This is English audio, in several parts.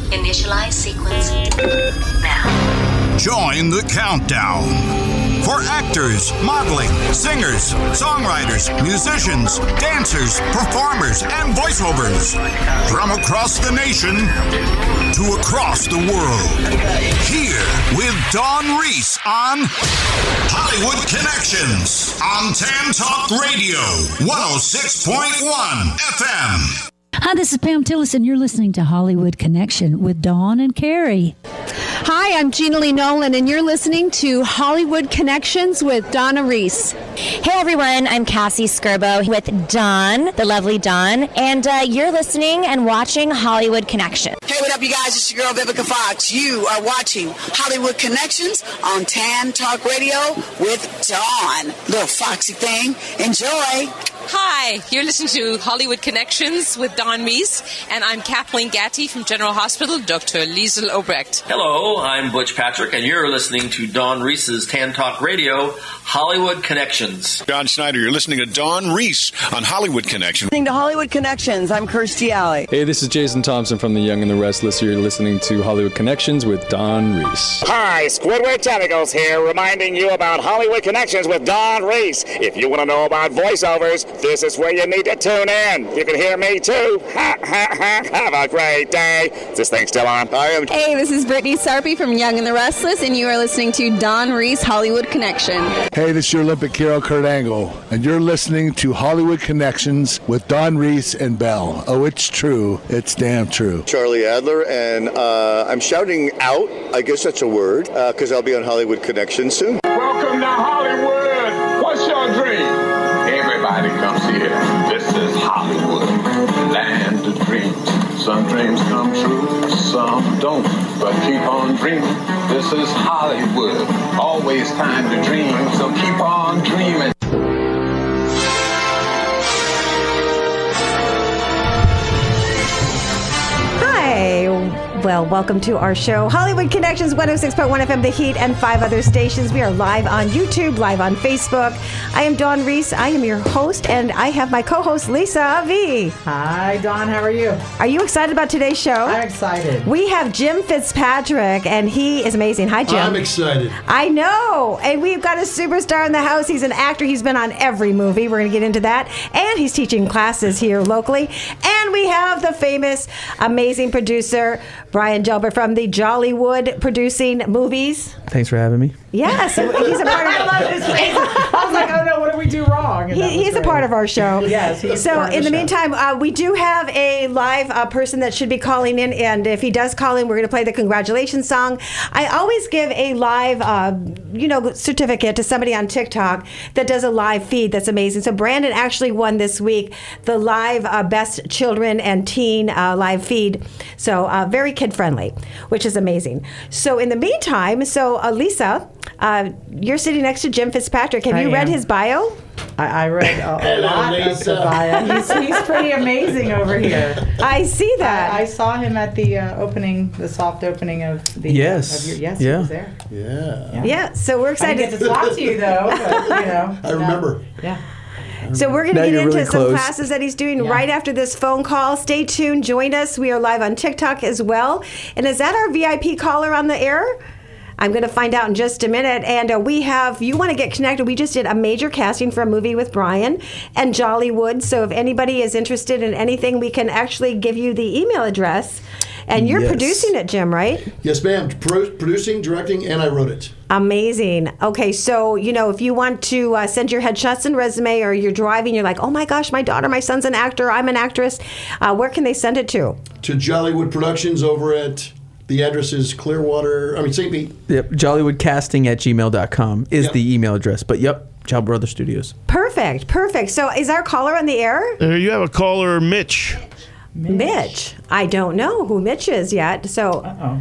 Initialize sequence now. Join the countdown for actors, modeling, singers, songwriters, musicians, dancers, performers, and voiceovers from across the nation to across the world. Here with Dawn Reese on Hollywood Connections on Tan Talk Radio 106.1 FM. Hi, this is Pam Tillis, and you're listening to Hollywood Connection with Dawn and Carrie. Hi, I'm Gina Lee Nolan, and you're listening to Hollywood Connections with Donna Reese. Hey, everyone. I'm Cassie Skirbo with Dawn, the lovely Dawn, and you're listening and watching Hollywood Connection. Hey, what up, you guys? It's your girl, Vivica Fox. You are watching Hollywood Connections on Tan Talk Radio with Dawn. Little foxy thing. Enjoy. Hi, you're listening to Hollywood Connections with Dawn Reese, and I'm Kathleen Gatty from General Hospital, Dr. Liesl Obrecht. Hello, I'm Butch Patrick, and you're listening to Dawn Reese's Tan Talk Radio, Hollywood Connections. John Schneider, you're listening to Dawn Reese on Hollywood Connection. Listening to Hollywood Connections, I'm Kirstie Alley. Hey, this is Jason Thompson from The Young and the Restless. You're listening to Hollywood Connections with Dawn Reese. Hi, Squidward Tentacles here, reminding you about Hollywood Connections with Dawn Reese. If you want to know about voiceovers, this is where you need to tune in. You can hear me too. Ha, ha, ha. Have a great day. Is this thing still on? Hey, this is Brittany Sarpy from Young and the Restless, and you are listening to Dawn Reese Hollywood Connection. Hey, this is your Olympic hero, Kurt Angle, and you're listening to Hollywood Connections with Dawn Reese and Belle. Oh, it's true. It's damn true. Charlie Adler, and I'm shouting out, I guess that's a word, because I'll be on Hollywood Connections soon. Welcome to Hollywood. What's your dream? Everybody comes here. This is Hollywood, land of dreams. Some dreams come true, some don't, but keep on dreaming. This is Hollywood, always time to dream, so keep on dreaming. Well, welcome to our show, Hollywood Connections, 106.1 FM, The Heat, and 5 other stations. We are live on YouTube, live on Facebook. I am Dawn Reese. I am your host, and I have my co-host, Lisa V. Hi, Dawn. How are you? Are you excited about today's show? I'm excited. We have Jim Fitzpatrick, and he is amazing. Hi, Jim. I'm excited. I know. And we've got a superstar in the house. He's an actor. He's been on every movie. We're going to get into that. And he's teaching classes here locally. And we have the famous, amazing producer, Brian Gelber from the Jollywood Producing Movies. Thanks for having me. Yes, he's a part of I love his face. I was like, oh no, what did we do wrong? He's a part of our show. Yes, he's so part of in the show. meantime, we do have a live person that should be calling in, and if he does call in, we're going to play the congratulations song. I always give a live, certificate to somebody on TikTok that does a live feed. That's amazing. So Brandon actually won this week the live best children and teen live feed. So very kid friendly, which is amazing. So in the meantime, Lisa, you're sitting next to Jim Fitzpatrick. Have you read his bio? I read a lot of the bio. He's pretty amazing over here. I see that. I saw him at the opening, the soft opening of the. Yes. He Yeah. was there. Yeah. So we're excited. I didn't get to talk to you though. But, I remember. Yeah. So we're going to get into really some close. classes that he's doing right after this phone call. Stay tuned. Join us. We are live on TikTok as well. And is that our VIP caller on the air? I'm going to find out in just a minute. And you want to get connected, we just did a major casting for a movie with Brian and Jollywood. So if anybody is interested in anything, we can actually give you the email address. And you're producing it, Jim, right? Yes, ma'am. Producing, directing, and I wrote it. Amazing. Okay, so, if you want to send your headshots and resume, or you're driving, you're like, oh my gosh, my daughter, my son's an actor, I'm an actress, where can they send it to? To Jollywood Productions over at, the address is St. Pete. Yep, JollywoodCasting@gmail.com is the email address. But Job Brother Studios. Perfect. So is our caller on the air? You have a caller, Mitch. Mitch. I don't know who Mitch is yet. So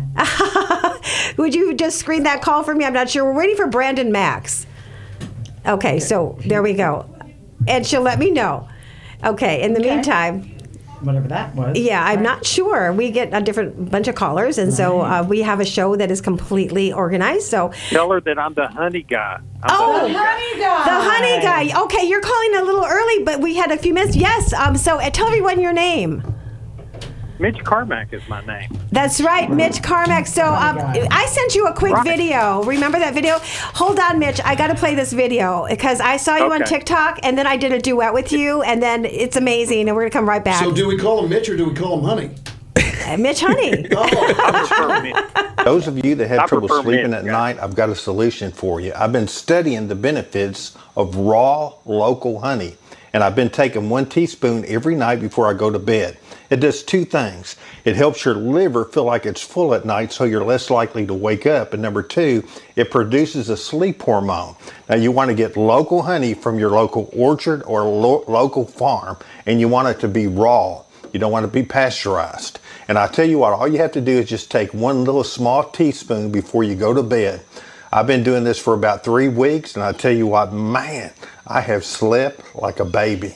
would you just screen that call for me? I'm not sure. We're waiting for Brandon Max. Okay, so there we go. And she'll let me know. Okay, in the meantime. Whatever that was. Yeah, I'm not sure. We get a different bunch of callers, and so we have a show that is completely organized. So tell her that I'm the honey guy. The honey guy. Okay, you're calling a little early, but we had a few minutes. Yes. So tell everyone your name. Mitch Carmack is my name. That's right, Mitch Carmack. So I sent you a quick video. Remember that video? Hold on, Mitch. I got to play this video because I saw you on TikTok, and then I did a duet with you, and then it's amazing, and we're going to come right back. So do we call him Mitch or do we call him Honey? Mitch Honey. Those of you that have trouble sleeping at night, I've got a solution for you. I've been studying the benefits of raw local honey, and I've been taking 1 teaspoon every night before I go to bed. It does 2 things. It helps your liver feel like it's full at night so you're less likely to wake up. And number 2, it produces a sleep hormone. Now you want to get local honey from your local orchard or local farm, and you want it to be raw. You don't want to be pasteurized. And I tell you what, all you have to do is just take 1 little small teaspoon before you go to bed. I've been doing this for about 3 weeks, and I tell you what, man, I have slept like a baby.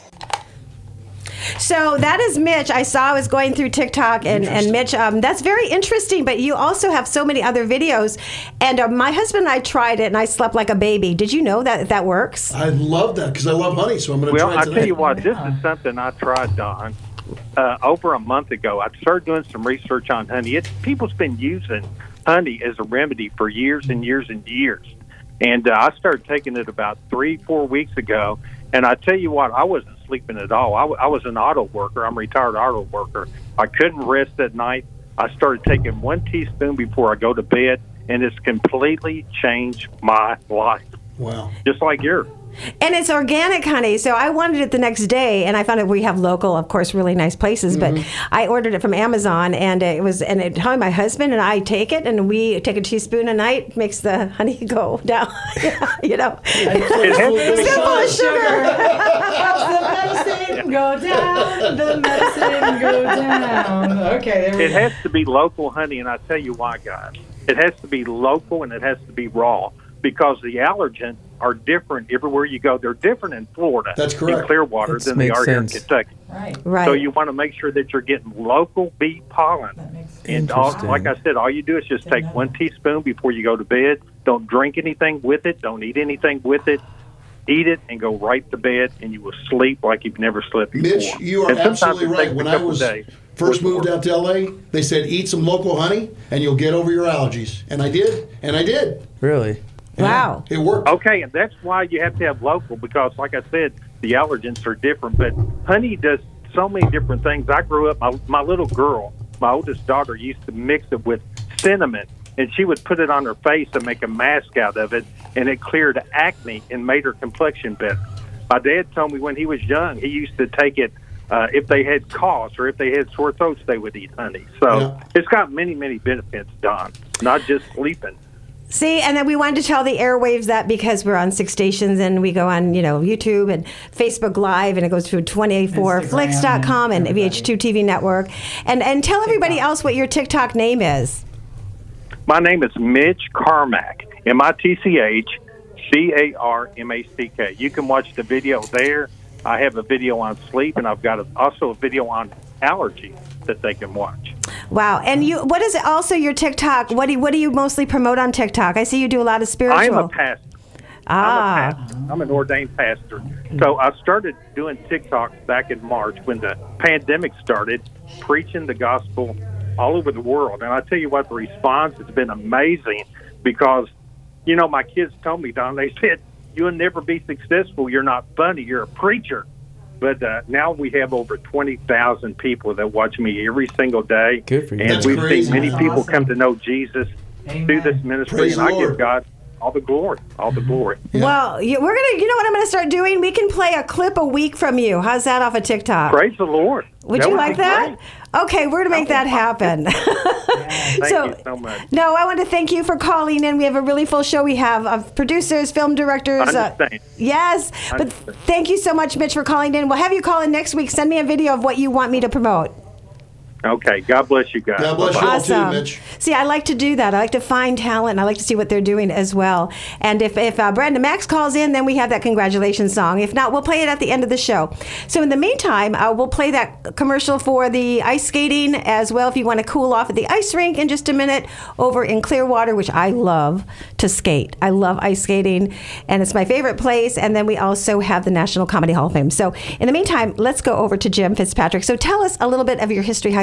So that is Mitch. I was going through TikTok, and Mitch, that's very interesting, but you also have so many other videos. And my husband and I tried it, and I slept like a baby. Did you know that works? I love that because I love honey, so I'm going to try it Well, tonight. I tell you what, this is something I tried, Don. Over a month ago, I started doing some research on honey. People's been using honey as a remedy for years and years and years. And I started taking it about 3-4 weeks ago. And I tell you what, I wasn't sleeping at all. I was an auto worker. I'm a retired auto worker. I couldn't rest at night. I started taking 1 teaspoon before I go to bed, and it's completely changed my life. Wow. Just like yours. And it's organic honey, so I wanted it the next day, and I found out we have local, of course, really nice places. But I ordered it from Amazon, and my husband and I take it, and we take a teaspoon a night, makes the honey go down. You know, simple as sugar. The medicine go down. The medicine go down. Okay, there we It go. has to be local honey, and I tell you why, guys. It has to be local, and it has to be raw, because the allergens are different everywhere you go. They're different in Florida, That's correct. in Clearwater, than they are here in Kentucky. Right. So you want to make sure that you're getting local bee pollen. And like I said, all you do is just take 1 teaspoon before you go to bed. Don't drink anything with it. Don't eat anything with it. Eat it and go right to bed, and you will sleep like you've never slept before. Mitch, you are And sometimes absolutely it right. takes When a I couple was days. first moved out to L.A., they said, eat some local honey, and you'll get over your allergies. And I did, and I did. Really? Wow. It worked. Okay, and that's why you have to have local, because, like I said, the allergens are different. But honey does so many different things. I grew up, my little girl, my oldest daughter, used to mix it with cinnamon, and she would put it on her face and make a mask out of it, and it cleared acne and made her complexion better. My dad told me when he was young, he used to take it if they had coughs or if they had sore throats, they would eat honey. So it's got many, many benefits, Don, not just sleeping. See, and then we wanted to tell the airwaves that because we're on 6 stations and we go on, YouTube and Facebook Live, and it goes through 284flix.com and VH2 TV Network. And tell everybody else what your TikTok name is. My name is Mitch Carmack, MITCHCARMACK. You can watch the video there. I have a video on sleep, and I've got also a video on allergy that they can watch. Wow. And what is also your TikTok? What do you mostly promote on TikTok? I see you do a lot of spiritual. I'm a pastor. I'm an ordained pastor. So I started doing TikTok back in March when the pandemic started, preaching the gospel all over the world. And I tell you what, the response has been amazing because, my kids told me, Don, they said, you'll never be successful. You're not funny. You're a preacher. But now we have over 20,000 people that watch me every single day. Good for you. And we've seen many people come to know Jesus through this ministry. Praise and the I Lord. give God all the glory. All the glory. Well, we're going to, you know what I'm going to start doing? We can play a clip a week from you. How's that off of TikTok? Praise the Lord. Would you like that? Okay, we're going to make that happen. Thank you so much. No, I want to thank you for calling in. We have a really full show. We have producers, film directors. Understand. Yes, but thank you so much, Mitch, for calling in. We'll have you call in next week. Send me a video of what you want me to promote. Okay. God bless you guys. God bless you all too, Mitch. See, I like to do that. I like to find talent, and I like to see what they're doing as well. And if Brandon Max calls in, then we have that congratulations song. If not, we'll play it at the end of the show. So in the meantime, we'll play that commercial for the ice skating as well if you want to cool off at the ice rink in just a minute over in Clearwater, which I love to skate. I love ice skating, and it's my favorite place. And then we also have the National Comedy Hall of Fame. So in the meantime, let's go over to Jim Fitzpatrick. So tell us a little bit of your history, how you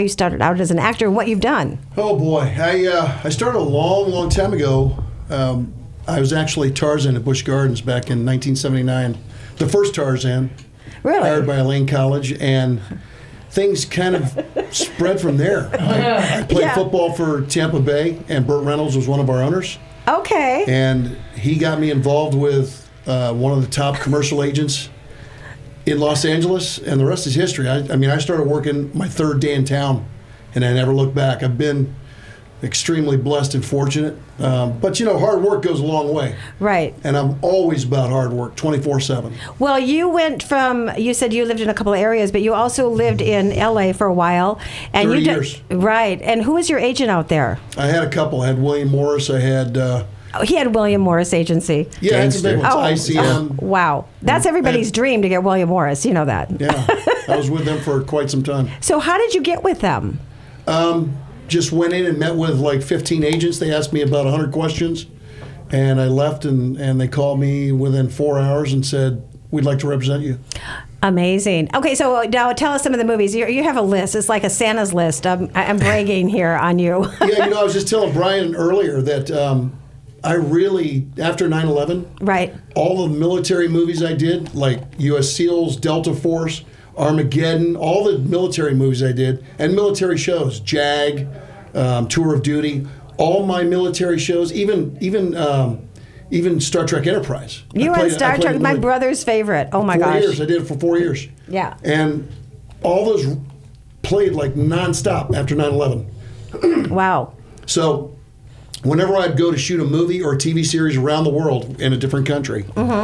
you started out as an actor and what you've done. Oh boy, I started a long time ago. I was actually Tarzan at Busch Gardens back in 1979, the first Tarzan. Really? Hired by Elaine College, and things kind of spread from there. I played football for Tampa Bay, and Burt Reynolds was one of our owners. Okay. And he got me involved with one of the top commercial agents in Los Angeles, and the rest is history. I started working my third day in town, and I never looked back. I've been extremely blessed and fortunate. But, hard work goes a long way. Right. And I'm always about hard work, 24/7. Well, you said you lived in a couple of areas, but you also lived in L.A. for a while. And 30 years. Right. And who was your agent out there? I had a couple. I had William Morris. I had... he had William Morris Agency. Yeah, that's a big one. ICM. Wow. That's everybody's dream to get William Morris. You know that. Yeah. I was with them for quite some time. So how did you get with them? Just went in and met with like 15 agents. They asked me about 100 questions, and I left, and they called me within 4 hours and said, we'd like to represent you. Amazing. Okay, so now tell us some of the movies. You have a list. It's like a Santa's list. I'm bragging here on you. Yeah, I was just telling Brian earlier that I really, after 9/11, right, all the military movies I did, like U.S. SEALs, Delta Force, Armageddon, all the military movies I did, and military shows, JAG, Tour of Duty, all my military shows, even Star Trek Enterprise. You were in Star Trek, my brother's favorite. Oh my gosh. 4 years, I did it for 4 years. Yeah. And all those played like nonstop after 9/11. Wow. So whenever I'd go to shoot a movie or a TV series around the world in a different country,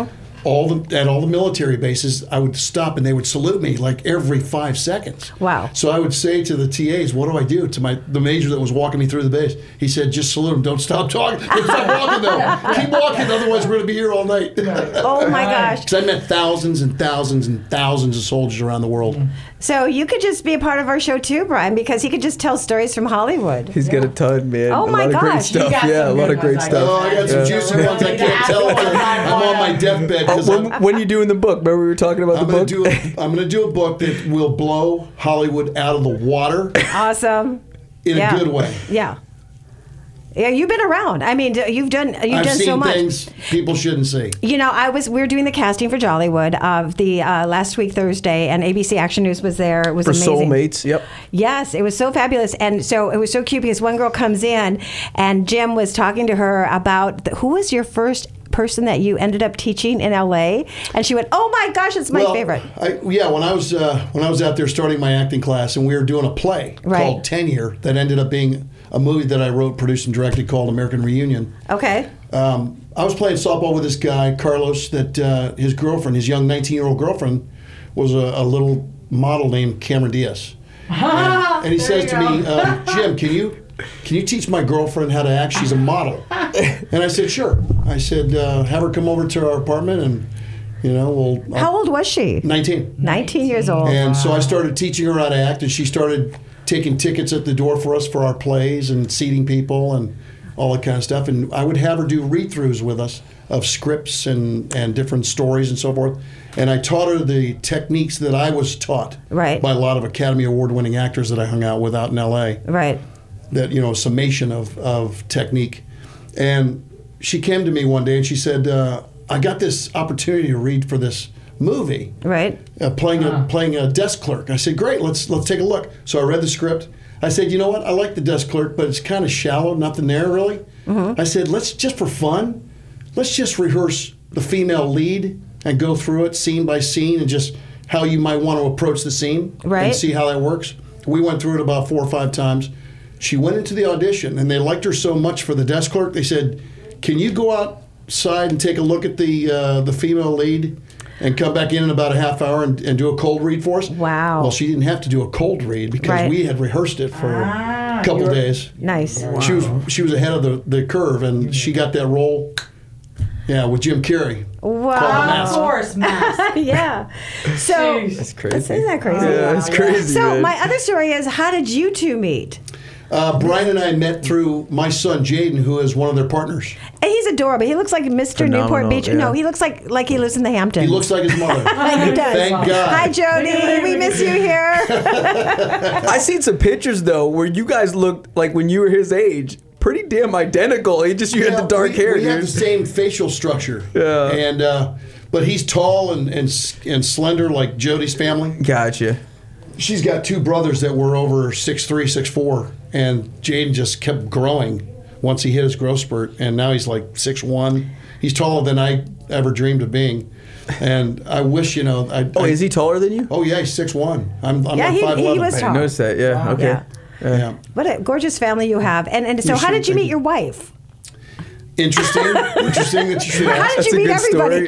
at all the military bases, I would stop and they would salute me like every 5 seconds. Wow. So I would say to the TAs, what do I do? To the major that was walking me through the base, he said, just salute them. Don't stop talking. Don't stop walking though. Keep walking, otherwise we're going to be here all night. Oh my gosh. Because I met thousands and thousands and thousands of soldiers around the world. So you could just be a part of our show too, Brian, because he could just tell stories from Hollywood. He's got a ton, man. Oh my gosh. gosh. Great stuff. Yeah, a lot of great stuff. Oh, I got some juicy ones I can't tell until I'm on my deathbed. When you doing the book? Remember we were talking about the book? I'm going to do a book that will blow Hollywood out of the water. Awesome. In a good way. Yeah. Yeah, you've been around. I mean, you've done so much. I've seen things people shouldn't see. We were doing the casting for Jollywood of the last week Thursday, and ABC Action News was there. It was amazing. For Soulmates, yep. Yes, it was so fabulous, and so it was so cute because one girl comes in, and Jim was talking to her about who was your first person that you ended up teaching in LA, and she went, "Oh my gosh, it's my favorite." When I was out there starting my acting class, and we were doing a play called Tenure that ended up being a movie that I wrote, produced, and directed called American Reunion. Okay. I was playing softball with this guy, Carlos, that his girlfriend, his young 19-year-old girlfriend, was a little model named Cameron Diaz. And he says to me, Jim, can you teach my girlfriend how to act? She's a model. And I said, sure. I said, have her come over to our apartment and, How old was she? 19. 19 years old. And so I started teaching her how to act, and she started taking tickets at the door for us for our plays and seating people and all that kind of stuff. And I would have her do read-throughs with us of scripts and different stories and so forth. And I taught her the techniques that I was taught by a lot of Academy Award-winning actors that I hung out with out in L.A. Right. That, summation of technique. And she came to me one day and she said, I got this opportunity to read for this movie. Right. Playing a desk clerk. I said, great, let's take a look. So I read the script. I said, you know what? I like the desk clerk, but it's kind of shallow, nothing there really. Mm-hmm. I said, let's just for fun, let's just rehearse the female lead and go through it scene by scene and just how you might want to approach the scene and see how that works. We went through it about 4 or 5 times. She went into the audition, and they liked her so much for the desk clerk, they said, can you go outside and take a look at the female lead and come back in about a half hour and do a cold read for us? Wow. Well, she didn't have to do a cold read because we had rehearsed it for a couple days. Nice. Wow. She was ahead of the curve, and she got that role, with Jim Carrey. Wow. Of course, Mask. Yeah. So that's crazy. Isn't that crazy? Yeah, that's crazy. So man. my other story is, how did you two meet? Brian and I met through my son, Jaden, who is one of their partners. And he's adorable. He looks like Mr. Phenomenal, Newport Beach. yeah. No, he looks like he lives in the Hamptons. He looks like his mother. He does. Thank God. Hi, Jody. We miss you here. I seen some pictures though where you guys looked like when you were his age. Pretty damn identical. You had the dark hair. We have dude. the same facial structure. Yeah. And but he's tall and slender like Jody's family. Gotcha. She's got two brothers that were over 6'3", 6'4", and Jaden just kept growing once he hit his growth spurt, and now he's like 6'1". He's taller than I ever dreamed of being. And I wish, is he taller than you? Oh, yeah, he's 6'1". I'm Yeah, like he 5'11". was tall. I noticed that, yeah. Wow. Okay. Yeah. Yeah. What a gorgeous family you have. And so, You how should did you think- meet your wife? Interesting that you should ask. How did you meet everybody?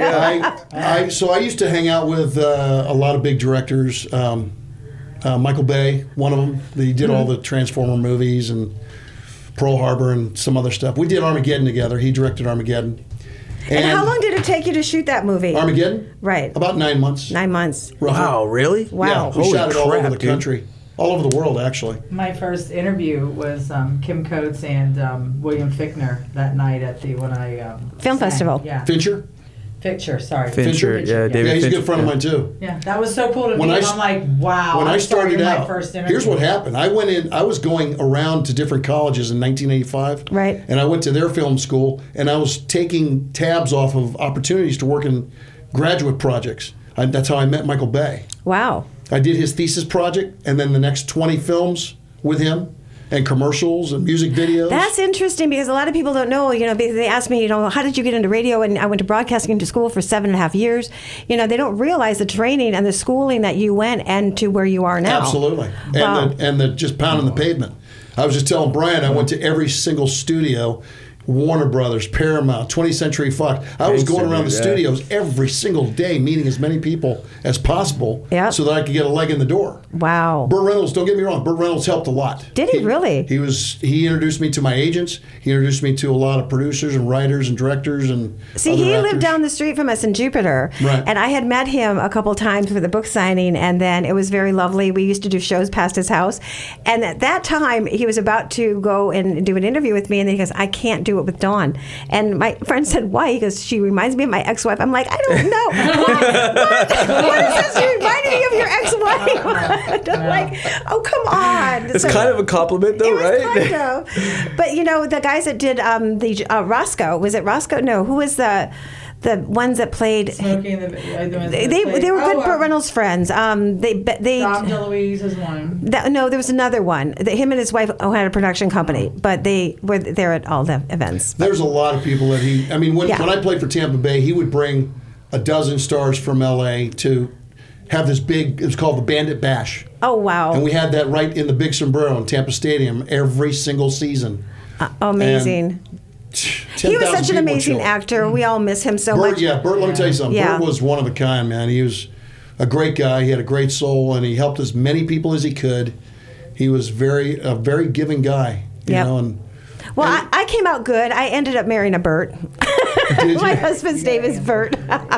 I used to hang out with a lot of big directors. Michael Bay, one of them. He did all the Transformer movies and Pearl Harbor and some other stuff. We did Armageddon together. He directed Armageddon. And how long did it take you to shoot that movie? Armageddon? Right. About 9 months. 9 months. Roughly. Wow, really? Wow. Yeah, we shot it all over the country. All over the world, actually. My first interview was Kim Coates and William Fichtner that night at the Film festival. Yeah. Fincher? Fincher, sorry. Fincher, yeah, David Yeah, he's a Fincher, good friend of yeah. mine, too. Yeah, that was so cool to When meet I him. I'm like, wow. When I started my out, first interview. here's what happened. I went in, I was going around to different colleges in 1985. Right. And I went to their film school, and I was taking tabs off of opportunities to work in graduate projects. That's how I met Michael Bay. Wow. I did his thesis project, and then the next 20 films with him, and commercials and music videos. That's interesting because a lot of people don't know, because they ask me, how did you get into radio? And I went to broadcasting to school for 7.5 years. They don't realize the training and the schooling that you went and to where you are now. Absolutely. Wow. And the just pounding the pavement. I was just telling Brian, I went to every single studio, Warner Brothers, Paramount, 20th Century Fox. I was going around the studios every single day, meeting as many people as possible so that I could get a leg in the door. Wow. Burt Reynolds, don't get me wrong, Burt Reynolds helped a lot. Did he really? He introduced me to my agents. He introduced me to a lot of producers and writers and directors and See, other he actors. lived down the street from us in Jupiter. Right. And I had met him a couple times for the book signing, and then it was very lovely. We used to do shows past his house. And at that time, he was about to go and do an interview with me, and then he goes, I can't do it with Dawn. And my friend said, why? He goes, she reminds me of my ex-wife. I'm like, I don't know. What is this? She reminded me of your ex-wife. I'm like, oh, come on. It's kind of a compliment, though, right? Kind of. But, the guys that did the Roscoe, was it Roscoe? No, who was the ones that played? Smoking They were good Burt Reynolds friends. Dom DeLuise is one. No, there was another one. Him and his wife had a production company, but they were there at all the events. There's a lot of people that when I played for Tampa Bay, he would bring a dozen stars from LA to have this big, it was called the Bandit Bash. Oh, wow. And we had that right in the big sombrero in Tampa Stadium every single season. Amazing. He was such an amazing actor. We all miss him so much. Yeah, Burt, let me tell you something. Yeah. Burt was one of a kind, man. He was a great guy. He had a great soul, and he helped as many people as he could. He was a very giving guy, you know. Well, I came out good. I ended up marrying a Burt. My husband's name is Burt.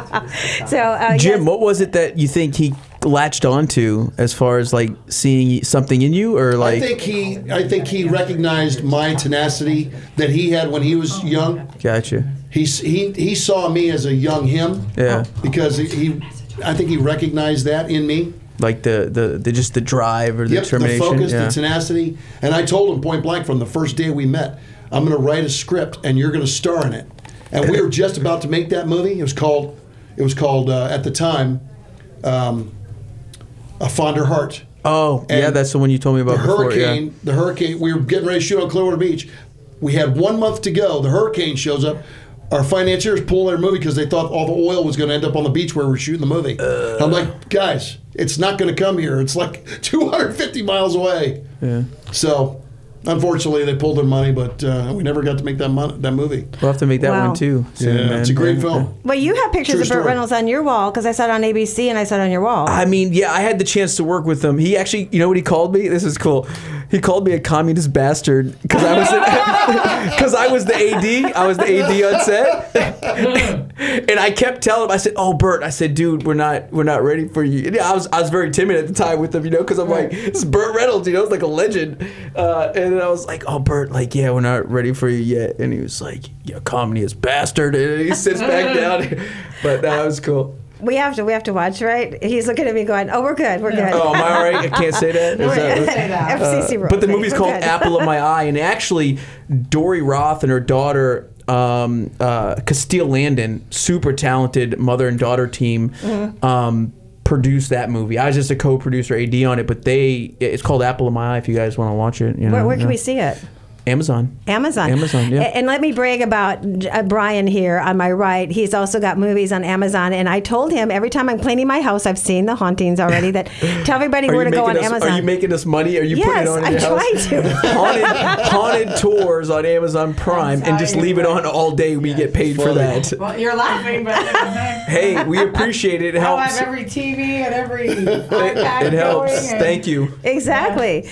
So, Jim, what was it that you think he latched onto as far as like seeing something in you, or like? I think he recognized my tenacity that he had when he was young. Gotcha. He saw me as a young him. Yeah. Because I think he recognized that in me. Like the just the drive or the determination. The focus, the tenacity. And I told him point blank from the first day we met, I'm going to write a script and you're going to star in it. And we were just about to make that movie. It was called at the time, A Fonder Heart. Oh, and yeah, that's the one you told me about before. The hurricane, we were getting ready to shoot on Clearwater Beach. We had 1 month to go. The hurricane shows up. Our financiers pull their movie because they thought all the oil was going to end up on the beach where we were shooting the movie. I'm like, guys, it's not going to come here. It's like 250 miles away. Yeah. So, unfortunately, they pulled their money, but we never got to make that movie. We'll have to make that one too. Soon, man. It's a great film. Well, you have pictures of Burt Reynolds on your wall because I saw it on ABC and I saw it on your wall. I mean, yeah, I had the chance to work with him. He actually, you know what he called me? This is cool. He called me a communist bastard because I was the AD. I was the AD on set, and I kept telling him. I said, "Oh, Bert," I said, "Dude, we're not ready for you." And I was very timid at the time with him, because I'm like, "This is Burt Reynolds, it's like a legend." And then I was like, "Oh, Bert, like, yeah, we're not ready for you yet." And he was like, "You communist bastard," and he sits back down. But that was cool. We have to watch, right? He's looking at me going, "Oh, we're good. We're good." Oh, am I all right? I can't say that? FCC rules. But the movie's called Good. Apple of My Eye, and actually, Dory Roth and her daughter, Castile Landon, super talented mother and daughter team, produced that movie. I was just a co-producer, AD on it, but it's called Apple of My Eye if you guys want to watch it. Where can we see it? Amazon, yeah. And let me brag about Brian here on my right. He's also got movies on Amazon. And I told him every time I'm cleaning my house, I've seen The Hauntings already, that tell everybody where to go on Amazon. Are you making us money? Are you putting it on in your house? Yes, I'm trying to. Haunted tours on Amazon Prime, and just leave it on all day. We get paid for that. Well, you're laughing, but hey, we appreciate it. It helps. I'll have every TV and every iPad it helps. going. Thank you. Exactly.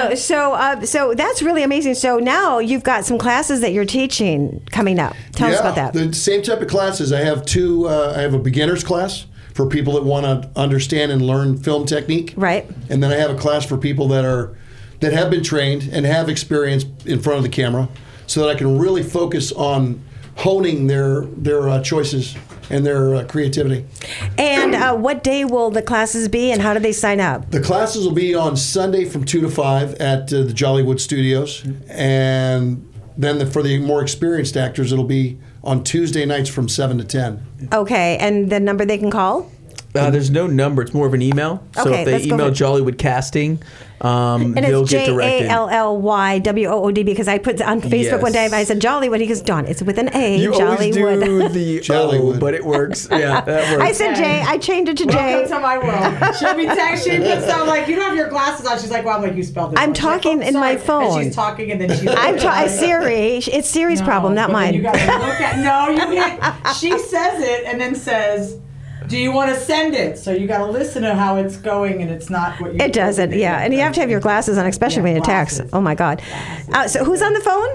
So that's really amazing. So now you've got some classes that you're teaching coming up. Tell us about that. The same type of classes. I have two. I have a beginner's class for people that want to understand and learn film technique. Right. And then I have a class for people that have been trained and have experience in front of the camera, so that I can really focus on honing their choices and their creativity. And what day will the classes be, and how do they sign up? The classes will be on Sunday from 2 to 5 at the Jollywood Studios, and then for the more experienced actors, it'll be on Tuesday nights from 7 to 10. Okay, and the number they can call? There's no number. It's more of an email. So Okay, if they let's go email ahead. Jollywood Casting, And they'll it's get directed. JALLYWOOD, because I put on Facebook Yes. one day, I said Jollywood. He goes, Dawn, it's with an A. You always Jollywood. do the O, but it works. Yeah, that works. I said J. I changed it to J. Welcome to my world. She'll be she puts down like, you don't have your glasses on. She's like, well, I'm like, you spelled it. I'm wrong. She's like, talking "Oh, in my sorry." phone. And she's talking, and then she's Siri. It's Siri's problem, not but then mine. You gotta look at she says it and then says, do you want to send it? So you got to listen to how it's going, and it's not what you. It doesn't, yeah. And you have to have your glasses on, especially when you text. Oh my God. So who's on the phone?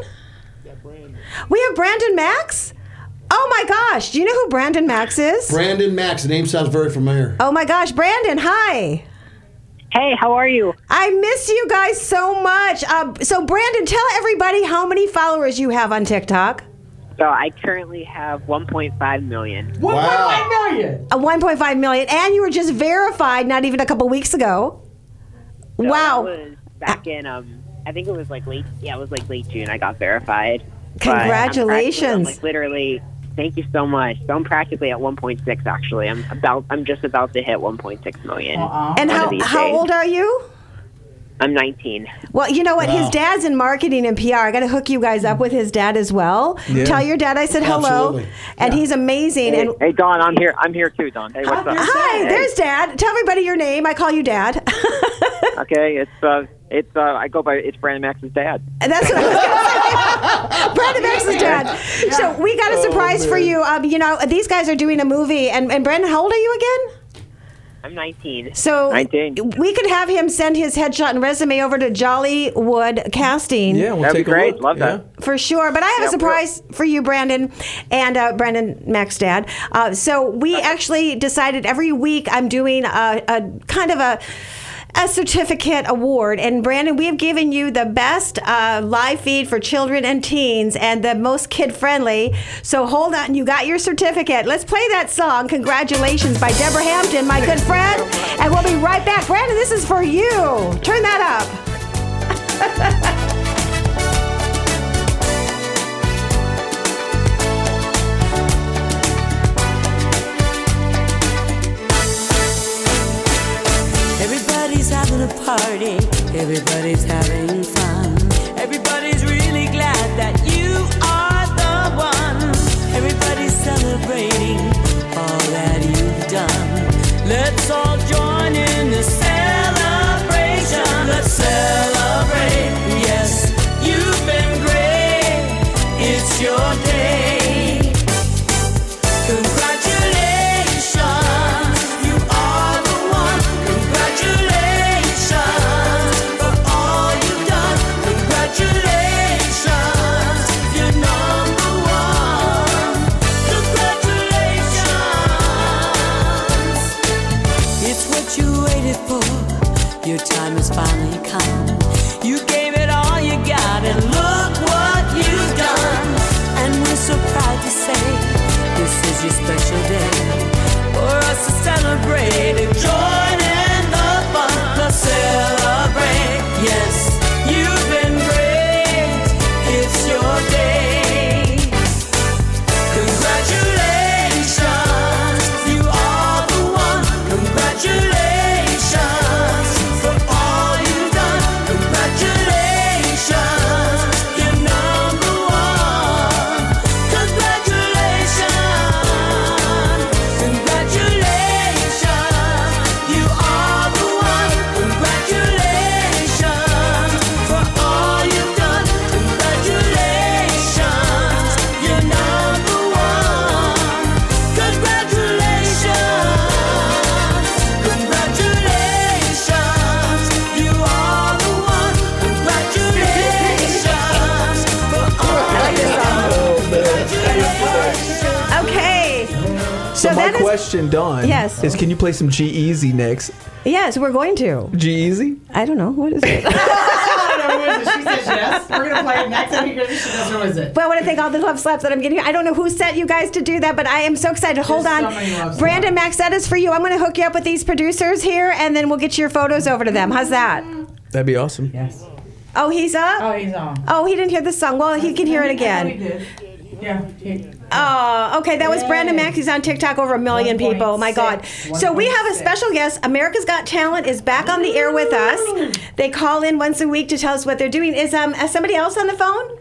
We have Brandon Max. Oh my gosh. Do you know who Brandon Max is? Brandon Max. The name sounds very familiar. Oh my gosh, Brandon. Hi. Hey, how are you? I miss you guys so much. So Brandon, tell everybody how many followers you have on TikTok. So I currently have 1.5 million. 1.5 million. 1.5 million, and you were just verified not even a couple weeks ago. So Wow. That was back in I think it was like late. Yeah, it was like late June. I got verified. But Congratulations. I'm literally. Thank you so much. So I'm practically at 1.6 actually. I'm just about to hit 1.6 million. And how old are you? I'm 19. Well, you know what? His dad's in marketing and PR. I got to hook you guys up with his dad as well. Yeah. Tell your dad I said hello. Absolutely. And he's amazing. Hey, and hey, Dawn, I'm here. I'm here too, Dawn. Hey, what's up? Hi, Hey. there's Dad. Tell everybody your name. I call you Dad. Okay, I go by it's Brandon Max's dad. And that's what I was going to say. Brandon Max's dad. So we got a surprise for you. These guys are doing a movie. And Brandon, how old are you again? I'm 19. So 19. we could have him send his headshot and resume over to Jollywood Casting. Yeah, we'll That'd take be great. a look. Love that. For sure. But I have a surprise for you, Brandon, and Brandon Max dad. So we actually decided every week I'm doing a kind of a certificate award. And Brandon, we have given you the best live feed for children and teens and the most kid-friendly. So hold on, you got your certificate. Let's play that song, Congratulations, by Deborah Hampton, my good friend. And we'll be right back. Brandon, this is for you. Turn that up. Everybody's having a party, everybody's having fun. Everybody's really glad that you are the one. Everybody's celebrating all that you've done. Let's all join in the celebration. Let's celebrate. Yes, you've been great. It's your day. Congratulations, you are the one. Congratulations for all question, Dawn. Yes. Is can you play some G-Eazy next? Yes, we're going to. G-Eazy? I don't know. What is it? She says yes. We're going to play it next. I think she doesn't know what is it. Well, I want to thank all the love slaps that I'm getting. I don't know who sent you guys to do that, but I am so excited. Hold on. so many love slaps. Brandon Max, that is for you. I'm going to hook you up with these producers here, and then we'll get your photos over to them. How's that? That'd be awesome. Yes. Oh, he's up? Oh, he's on. Oh, he didn't hear the song. Well, he can hear it I again. know he did. Yeah. Oh, okay. That was Brandon Mack. He's on TikTok, over 1 million people. Oh, my God. So we have a special guest. America's Got Talent is back on the air with us. They call in once a week to tell us what they're doing. Is somebody else on the phone?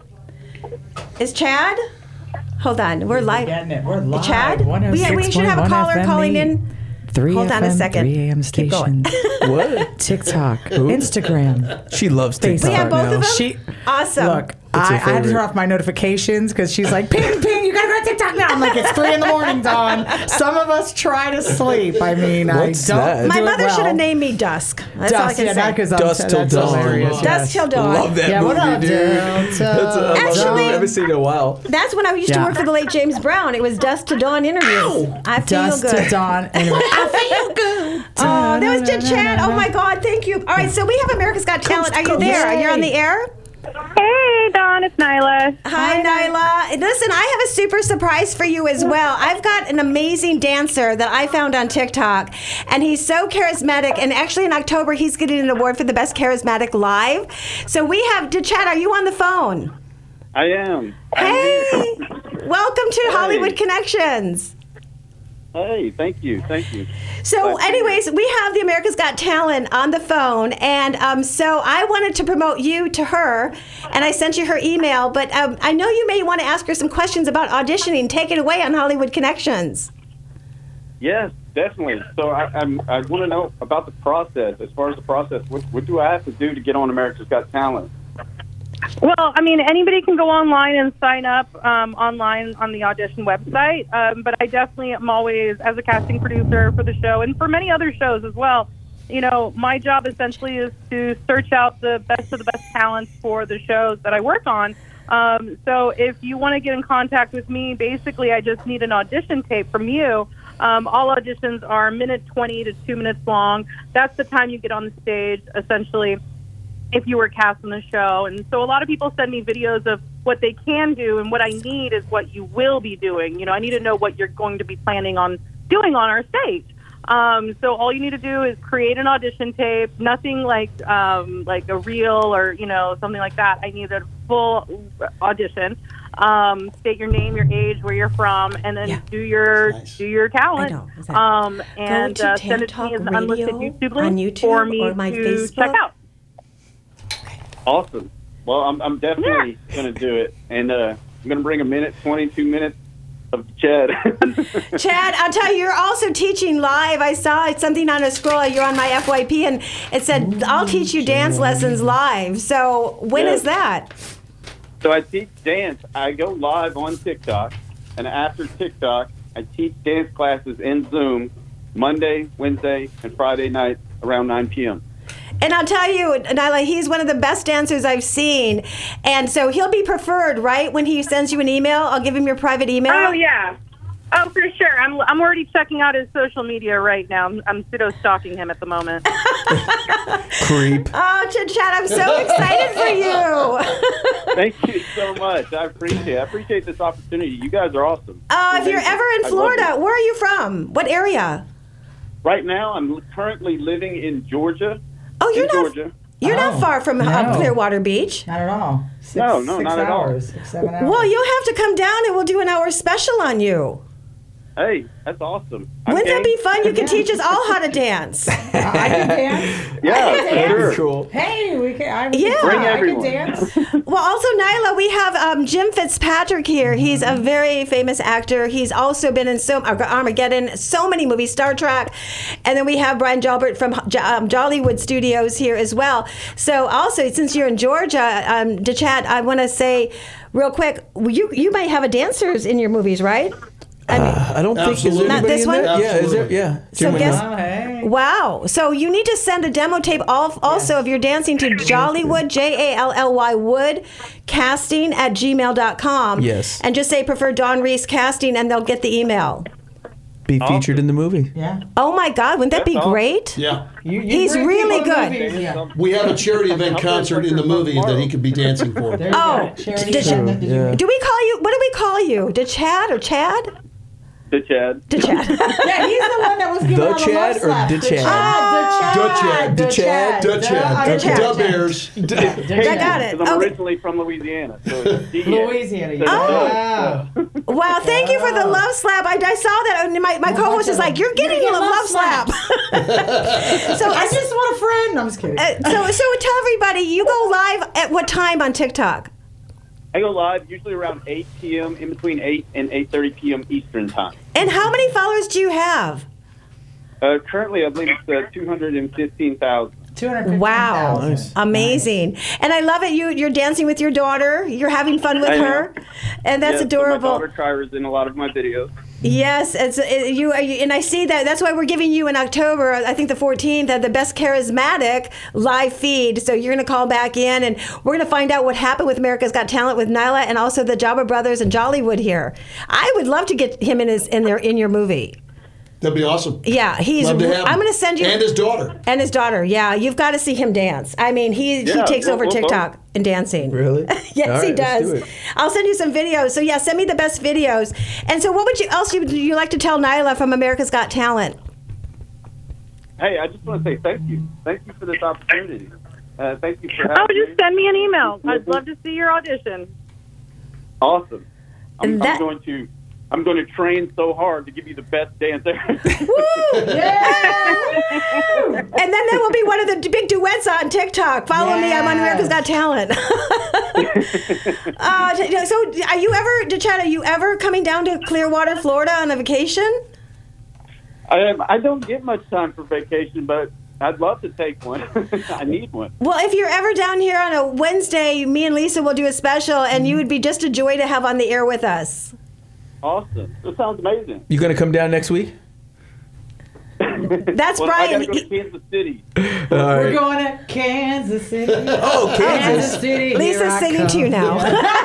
Is Chad? Hold on. We're live. We're live. Chad? We should have a caller calling in. 3 Hold on a FM, second. 3 a.m. Keep going. station. What? TikTok, Who? Instagram. She loves TikTok. We have both now. of them? Awesome. Look, What's I your had to favorite? turn off my notifications because she's like, ping, ping, you gotta go to TikTok now. I'm like, it's 3 a.m, Dawn. Some of us try to sleep. I mean, What's I don't that? do My it mother well. should have named me Dusk. That's all I Dusk, can say. Dusk Till that's Dawn. hilarious. Dusk Till Dawn. Love that Yeah, movie, what up, dude. Delta? Actually- I haven't seen it in a while. That's when I used to Yeah. work for the late James Brown. It was Dusk to Dawn interviews. I feel Dusk good. to Dawn. Anyway, I feel good. Oh, that was just Chad. Oh my God, thank you. All right, so we have America's Got Talent. Are you there? Are you on the air? Hey, Dawn, it's Nyla. Hi, Nyla. Listen, I have a super surprise for you as well. I've got an amazing dancer that I found on TikTok, and he's so charismatic. And actually, in October, he's getting an award for the best charismatic live. So we have, Chad, are you on the phone? I am. Hey, welcome to Hollywood Connections. Hey, thank you. So, anyways, we have the America's Got Talent on the phone, and so I wanted to promote you to her, and I sent you her email, but I know you may want to ask her some questions about auditioning. Take it away on Hollywood Connections. Yes, definitely. So I want to know about the process. As far as the process, what do I have to do to get on America's Got Talent? Well, I mean, anybody can go online and sign up online on the audition website, but I definitely am always, as a casting producer for the show and for many other shows as well, you know, my job essentially is to search out the best of the best talents for the shows that I work on. So if you want to get in contact with me, basically I just need an audition tape from you. All auditions are 1:20 to 2 minutes long. That's the time you get on the stage, essentially, if you were cast on the show. And so a lot of people send me videos of what they can do, and what I need is what you will be doing. You know, I need to know what you're going to be planning on doing on our stage. So all you need to do is create an audition tape, nothing like a reel or, you know, something like that. I need a full audition. State your name, your age, where you're from, and then do your talent. And Go to send it to me as an unlisted Radio YouTube on link YouTube for me or my to Facebook. check out. Awesome. Well, I'm definitely going to do it, and I'm going to bring 22 minutes of Chad. Chad, I'll tell you, you're also teaching live. I saw something on a scroll. You're on my FYP, and it said, I'll teach you dance lessons live. So when is that? So I teach dance. I go live on TikTok, and after TikTok, I teach dance classes in Zoom Monday, Wednesday, and Friday night around 9 p.m. And I'll tell you, Nyla, he's one of the best dancers I've seen. And so he'll be preferred, right? When he sends you an email, I'll give him your private email. Oh, yeah. Oh, for sure. I'm already checking out his social media right now. I'm pseudo-stalking him at the moment. Creep. Oh, Chad, I'm so excited for you. Thank you so much. I appreciate it. I appreciate this opportunity. You guys are awesome. If you're ever in I love Florida, it. where are you from? What area? Right now, I'm currently living in Georgia. Oh, you're Georgia. You're not far from Clearwater Beach. Not at all. No, not at all. 6 7 hours. Well, you'll have to come down and we'll do an hour special on you. Hey, that's awesome. Wouldn't that be fun? You can teach us all how to dance. I can dance. Yeah, for sure. Cool. Hey, we can. Bring I everyone. can dance. Well, also, Nyla, we have Jim Fitzpatrick here. He's a very famous actor. He's also been in Armageddon, so many movies, Star Trek. And then we have Brian Jalbert from Jollywood Studios here as well. So also, since you're in Georgia, Chad, I want to say real quick, you might have a dancers in your movies, right? I don't think is there Not anybody this in one? there? Yeah, is there? Yeah. So Jim guess, Wendell. wow. So you need to send a demo tape also if you're dancing to Jollywood, Jally Wood, casting at gmail.com. Yes. And just say prefer Dawn Reese casting and they'll get the email. be featured in the movie. Yeah. Oh my God, wouldn't that be great? Yeah. He's bring really people to good. movies, yeah. We have a charity event concert in the movie that he could be dancing for. There you Oh, go. Charity did event. Yeah. Do we call you? What do we call you? To Chad or Chad? To Chad. To Chad. Yeah, he's the one that was giving The all the Chad love or slaps. the Chad? The Chad. The Bears. I got it. Because I'm Okay. originally from Louisiana. So it's DA. Louisiana. Oh. Wow, thank you for the love slap. I saw that, and my co-host is like, "You're getting a love slap." So I just want a friend. No, I'm just kidding. so tell everybody, you go live at what time on TikTok? I go live usually around 8 p.m., in between 8 and 8:30 p.m. Eastern Time. And how many followers do you have? Currently, I believe it's 215,000. 215,000. Wow, amazing! And I love it. You're dancing with your daughter. You're having fun with I know. her, and that's Yes, so adorable. my daughter Kyra's in a lot of my videos. Yes, you and I see that. That's why we're giving you in October, I think the 14th, the best charismatic live feed. So you're going to call back in, and we're going to find out what happened with America's Got Talent with Nyla, and also the Jabba Brothers and Jollywood here. I would love to get him in your movie. That'd be awesome. Yeah, he's. Love to have I'm him. going to send you And his daughter. And his daughter. Yeah, you've got to see him dance. I mean, he takes over TikTok and dancing. Really? Yes, All he right, let's does. do it. I'll send you some videos. So yeah, send me the best videos. And so, what would you like to tell Nyla from America's Got Talent? Hey, I just want to say thank you. Thank you for this opportunity. Thank you for Oh, having me. just send me an email. I'd love to see your audition. Awesome. I'm going to train so hard to give you the best dance ever. And then there will be one of the big duets on TikTok. Follow me. I'm on America's Got Talent. So, are you ever coming down to Clearwater, Florida, on a vacation? I don't get much time for vacation, but I'd love to take one. I need one. Well, if you're ever down here on a Wednesday, me and Lisa will do a special, and you would be just a joy to have on the air with us. Awesome. That sounds amazing. You gonna come down next week? That's well, Brian. I got to go to Kansas City. We're going to Kansas City. Oh, Kansas City. Lisa's singing to you now.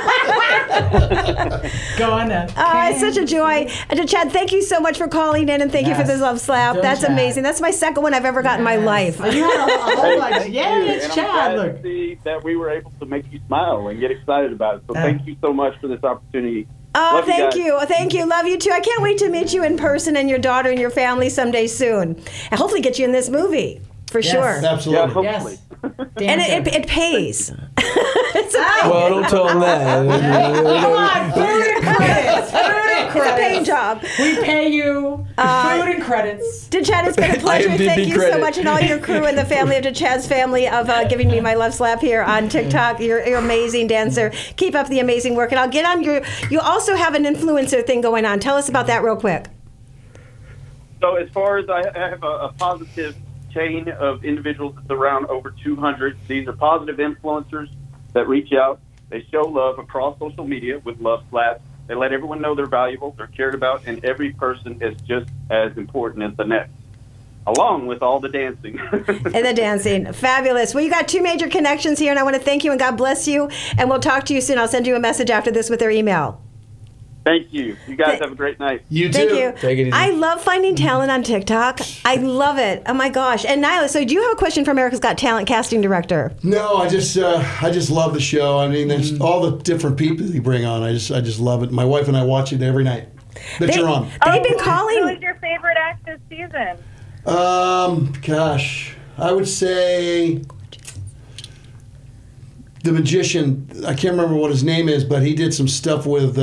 Going to It's such a joy. And to Chad, thank you so much for calling in, and thank you for this love slap. Go That's Chad. amazing. That's my second one I've ever gotten in my life. You had a whole bunch. Thank Yeah, you. it's And Chad. I'm glad Look. to see that we were able to make you smile and get excited about it. So thank you so much for this opportunity. Oh, Love thank guys. you. Thank you. Love you too. I can't wait to meet you in person and your daughter and your family someday soon. And hopefully get you in this movie for sure. Absolutely. Yeah, hopefully. And it pays. Well, don't tell them that. Come on, food and credits. Food and It's a paying credits. job. We pay you food and credits. Chad, it's been a pleasure. IMDb Thank you so credit. much, and all your crew and the family of Chad's family of giving me my love slap here on TikTok. You're an amazing dancer. Keep up the amazing work, and I'll get on your. You also have an influencer thing going on. Tell us about that real quick. So as far as I have a positive chain of individuals that's around over 200. These are positive influencers that reach out. They show love across social media with love slaps. They let everyone know they're valuable, they're cared about, and every person is just as important as the next, along with all the dancing. And the dancing. Fabulous. Well, you got two major connections here, and I want to thank you and God bless you. And we'll talk to you soon. I'll send you a message after this with their email. Thank you. You guys have a great night. You Thank too. you. Take it easy. I love finding talent on TikTok. I love it. Oh my gosh. And Nyla, so do you have a question for America's Got Talent casting director? No, I just love the show. I mean, there's all the different people you bring on. I just love it. My wife and I watch it every night that you're on. They've been calling. Who is your favorite act this season? Gosh, I would say the magician. I can't remember what his name is, but he did some stuff with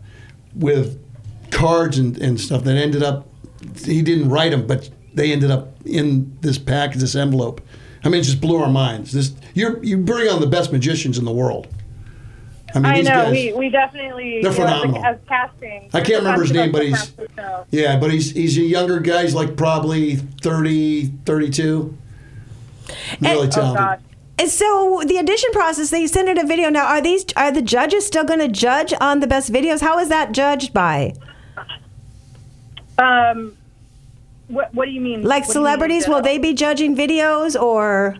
cards and stuff that ended up. He didn't write them, but they ended up in this package, this envelope. I mean, it just blew our minds. You bring on the best magicians in the world. I mean, I these know. guys, We definitely they're phenomenal. as casting. I can't remember his name, but he's he's a younger guy. He's like probably 30, 32. Really talented. And so the audition process, they send in a video. Now, are the judges still going to judge on the best videos? How is that judged by? What do you mean? Like What do you celebrities, mean, will they be judging videos or?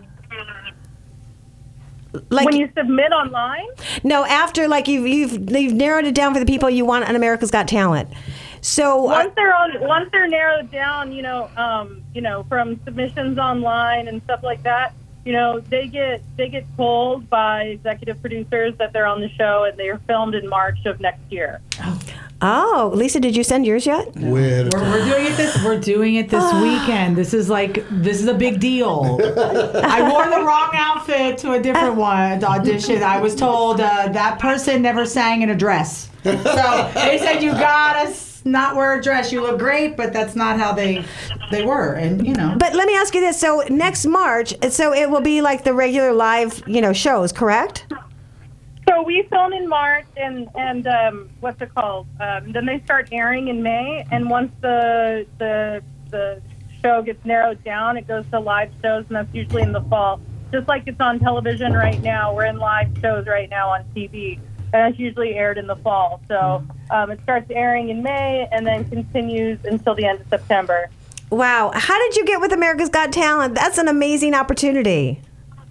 Like when you submit online? No, after like you've narrowed it down for the people you want on America's Got Talent. So once they're narrowed down, from submissions online and stuff like that, they get told by executive producers that they're on the show, and they are filmed in March of next year. Oh, Lisa, did you send yours yet? We're doing it this. We're doing it this weekend. This is a big deal. I wore the wrong outfit to a different one audition. I was told that person never sang in a dress. So they said you gotta not wear a dress. You look great, but that's not how they were. And But let me ask you this: so next March, so it will be like the regular live, shows, correct? So we film in March, and what's it called? Then they start airing in May, and once the show gets narrowed down, it goes to live shows, and that's usually in the fall. Just like it's on television right now, we're in live shows right now on TV, and it's usually aired in the fall. So it starts airing in May, and then continues until the end of September. Wow! How did you get with America's Got Talent? That's an amazing opportunity.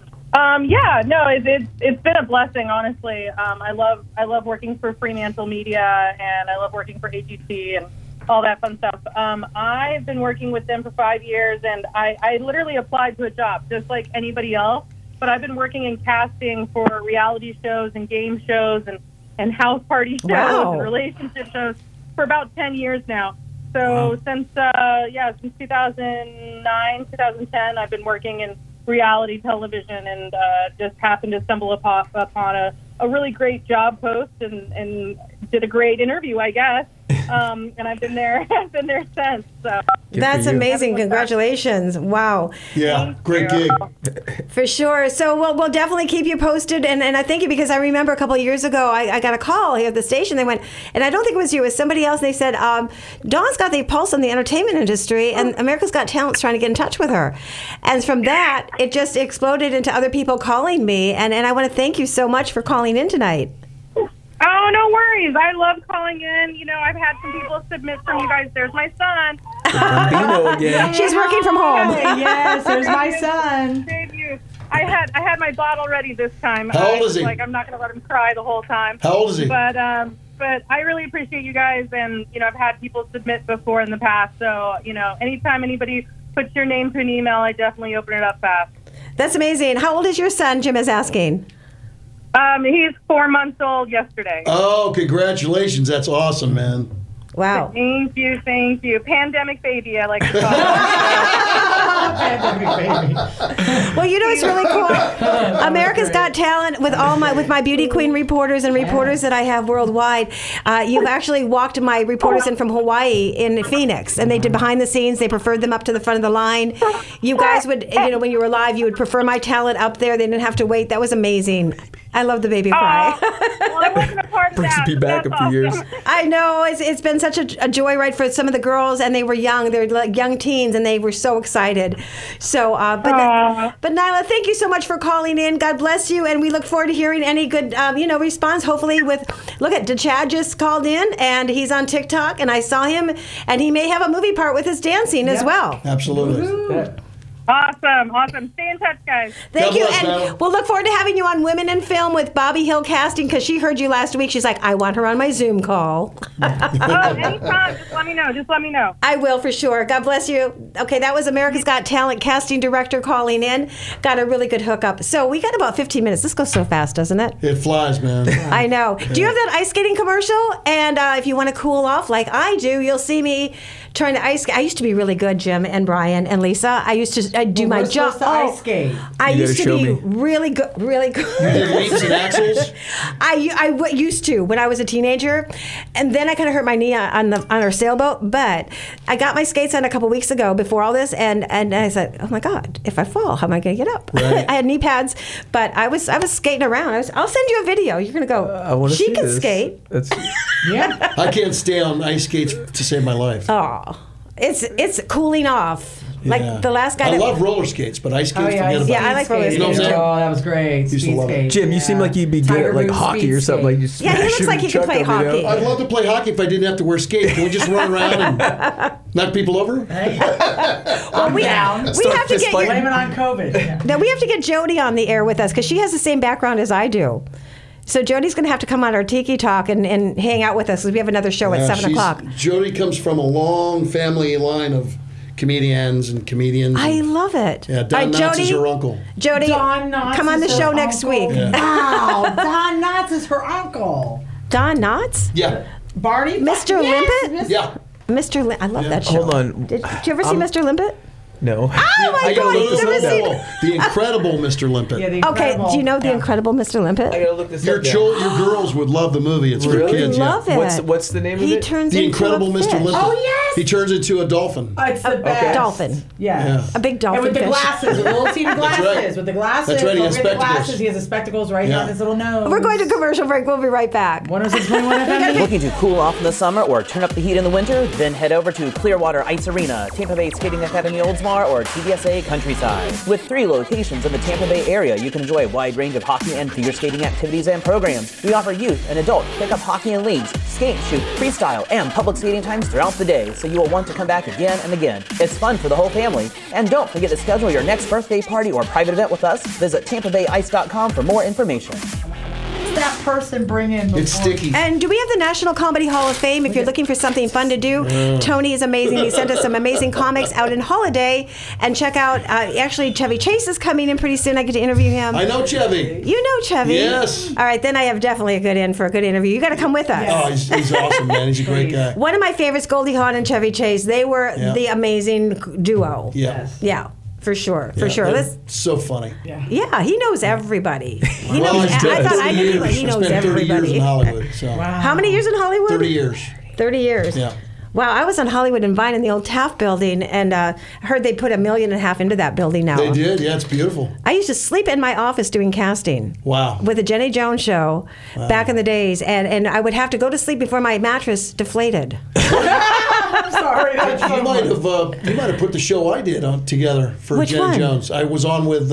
It's been a blessing, honestly. I love working for Fremantle Media, and I love working for AGT and all that fun stuff. I've been working with them for 5 years, and I literally applied to a job just like anybody else, but I've been working in casting for reality shows and game shows and house party shows and relationship shows for about 10 years now. So since 2009, 2010, I've been working in reality television, and just happened to stumble upon a really great job post and did a great interview, I guess. And I've been there since. So that's amazing. Congratulations. Wow. Yeah, great gig. For sure. So we'll definitely keep you posted. And I thank you, because I remember a couple of years ago, I got a call here at the station. They went, and I don't think it was you, it was somebody else. They said, Dawn's got the pulse on the entertainment industry, and America's Got Talent's trying to get in touch with her. And from that, it just exploded into other people calling me. And I want to thank you so much for calling in tonight. Oh, no worries. I love calling in. I've had some people submit from you guys. There's my son. Bambino again. She's working from home. Yes, there's my son. Save you. I had my bottle ready this time. How old is he? I'm not going to let him cry the whole time. How old is he? But I really appreciate you guys, and I've had people submit before in the past. So anytime anybody puts your name to an email, I definitely open it up fast. That's amazing. How old is your son? Jim is asking. He's 4 months old yesterday. Oh, congratulations. That's awesome, man. Wow. Thank you. Pandemic baby, I like to call it. Pandemic baby. Well, it's really cool. America's Got Talent with my Beauty Queen reporters and reporters that I have worldwide. You've actually walked my reporters in from Hawaii in Phoenix, and they did behind the scenes. They preferred them up to the front of the line. You guys would, when you were live, you would prefer my talent up there. They didn't have to wait. That was amazing. I love the baby cry. Well, I wasn't a part of Brings that. me back a few years. I know. It's been such a joyride for some of the girls, and they were young. They were like young teens, and they were so excited. So, but Nyla, thank you so much for calling in. God bless you, and we look forward to hearing any good, response. Hopefully, Chad just called in, and he's on TikTok, and I saw him, and he may have a movie part with his dancing as well. Absolutely. Awesome. Stay in touch, guys. Thank you, bless, and Natalie. we'll look forward to having you on Women in Film with Bobby Hill Casting, because she heard you last week. She's like, I want her on my Zoom call. Anytime. Just let me know. I will, for sure. God bless you. Okay, that was America's Got Talent casting director calling in. Got a really good hookup. So we got about 15 minutes. This goes so fast, doesn't it? It flies, man. I know. Do you have that ice skating commercial? And if you want to cool off like I do, you'll see me trying to ice skate. I used to be really good, Jim and Brian and Lisa. I used to do my job. Ice skate. I You used to gotta be show me. really good. Really good. You did leaps and axles? I used to when I was a teenager, and then I kind of hurt my knee on our sailboat. But I got my skates on a couple weeks ago before all this, and I said, "Oh my God, if I fall, how am I going to get up?" Right. I had knee pads, but I was skating around. I'll send you a video. You're going to go. I want to She see can this. skate. That's Yeah. I can't stay on ice skates to save my life. Oh, it's cooling off. Yeah. Like the last guy. I love roller skates, but ice skates, forget about it. I like roller You know what I'm skates. saying? Oh, that was great. Used to Speed love it. skate. Jim, you seem like you'd be good Tiger at like Woods hockey speed or something. Like you Yeah, he looks smash like he him, could chuck play him, you know? hockey. I'd love to play hockey if I didn't have to wear skates. Can we just run around and knock people over? Well, we down. have Start to fist get fighting. Blame it on COVID. Yeah. now we have to get Jody on the air with us because she has the same background as I do. So Jody's going to have to come on our Tiki Talk and hang out with us because we have another show at 7 o'clock. Jody comes from a long family line of comedians and comedians. I love it. Yeah, Don Knotts is her uncle. Jody, Don Knotts come on the is show her next uncle. week. Yeah. Wow, Don Knotts is her uncle. Don Knotts? Yeah. Barney? Mr. Limpet? Yeah. Mr. I love that show. Hold on. Did you ever see Mr. Limpet? No. Oh my God, you've never seen it. The Incredible Mr. Limpet. Yeah, the Okay, Incredible. do you know The Incredible Mr. Limpet? I gotta look this Your up. now. your girls would love the movie. It's for Really? kids. Love yeah. it. What's the name of He it? turns The into Incredible a Mr. fish. Limpet. Oh, yes. He turns into a dolphin. It's the best. Dolphin. Yeah. A big dolphin And with the fish. glasses, with the little teeny glasses. right. With the glasses. That's right, he has over the spectacles. glasses. He has the spectacles right here on his little nose. We're going to commercial break. We'll be right back. 106.1 FM. Looking to cool off in the summer or turn up the heat in the winter? Then head over to Clearwater Ice Arena, Tampa Bay Skating Academy Oldsmar, or TDSA Countryside. With 3 locations in the Tampa Bay area, you can enjoy a wide range of hockey and figure skating activities and programs. We offer youth and adult pickup hockey and leagues, skate, shoot, freestyle, and public skating times throughout the day, so you will want to come back again and again. It's fun for the whole family. And don't forget to schedule your next birthday party or private event with us. Visit TampaBayIce.com for more information. That person bring in before. It's sticky. And do we have the National Comedy Hall of Fame? If you're looking for something fun to do, Tony is amazing. He sent us some amazing comics out in Holiday. And check out, actually, Chevy Chase is coming in pretty soon. I get to interview him. I know Chevy. You know Chevy. Yes. All right, then I have definitely a good in for a good interview. You got to come with us. Oh, he's awesome, man. He's a great guy. One of my favorites, Goldie Hawn and Chevy Chase. They were Yeah. the amazing duo. Yeah. Yeah, for sure. For Yeah, sure. they're Let's, so funny. yeah, he knows everybody. He Well, knows. he's I thought I 30 knew, but years. he I knows spent 30 years everybody. in Hollywood. So. How many years in Hollywood? 30 years. 30 years. Yeah. Wow, I was on Hollywood and Vine in the old Taft building, and heard they put $1.5 million into that building now. They did. Yeah, it's beautiful. I used to sleep in my office doing casting. Wow. With the Jenny Jones show back in the days, and I would have to go to sleep before my mattress deflated. I'm sorry. You might have put the show I did on together for Which Jenny one? Jones. I was on with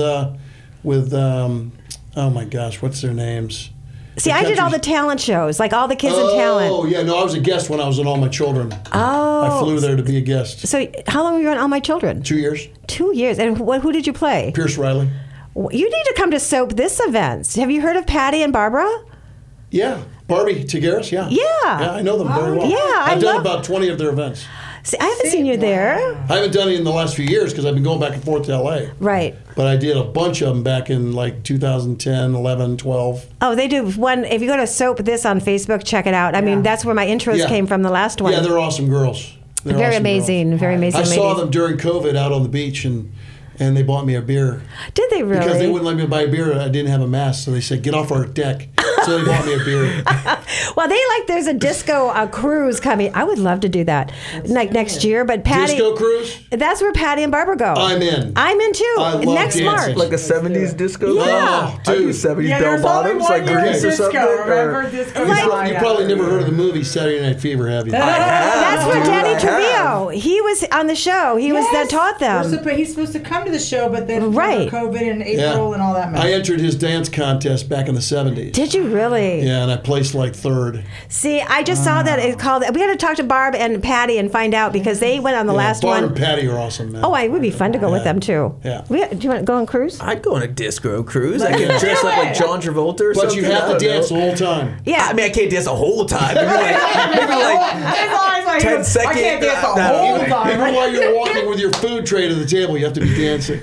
oh my gosh, what's their names? See, I did all the talent shows, like all the kids in talent. Oh yeah, no, I was a guest when I was in All My Children. Oh. I flew there to be a guest. So how long were you on All My Children? 2 years. 2 years. And who did you play? Pierce Riley. You need to come to Soap This events. Have you heard of Patty and Barbara? Yeah, Barbie Tigueras. Yeah. Yeah. Yeah, I know them very well. Yeah, I've done love- about 20 of their events. See, I haven't seen you there. I haven't done it in the last few years because I've been going back and forth to LA. Right. But I did a bunch of them back in like 2010, 11, 12. Oh, they do one. If you go to Soap This on Facebook, check it out. I mean, that's where my intros Yeah. came from, the last one. Yeah, they're awesome girls. They're very awesome amazing. girls. Very amazing I saw ladies. them during COVID out on the beach, and they bought me a beer. Did they really? Because they wouldn't let me buy a beer. I didn't have a mask, so they said, get off our deck. So they bought me a beer. Well, there's a disco cruise coming. I would love to do that next year. But Patty, Disco cruise? That's where Patty and Barbara go. I'm in. I'm in too. I love next dancing. March. Like a 70s disco? Yeah. Oh, I do dude. 70s Yeah, bell there's only bottoms, one like year Grease or disco, something. remember? Disco You probably never heard of the movie Saturday Night Fever, have you? That's where Dude, Danny I have. Trevino. He was on the show. He was that taught them. He's supposed to come to the show, but then Right. COVID in April and all that mess. I entered his dance contest back in the 70s. Did you really? Yeah, and I placed like third. See, I just saw that it's called. We got to talk to Barb and Patty and find out because they went on the last Barb one. and Patty are awesome, man. Oh, it would be fun to go with them too. Yeah. Do you want to go on cruise? I'd go on a disco cruise. I could dress up like John Travolta or But something. you have I to don't dance know. the whole time. Yeah. I mean, I can't dance the whole time. Maybe like 10 seconds. I can't dance the No. whole time. Even while you're walking with your food tray to the table, you have to be dancing.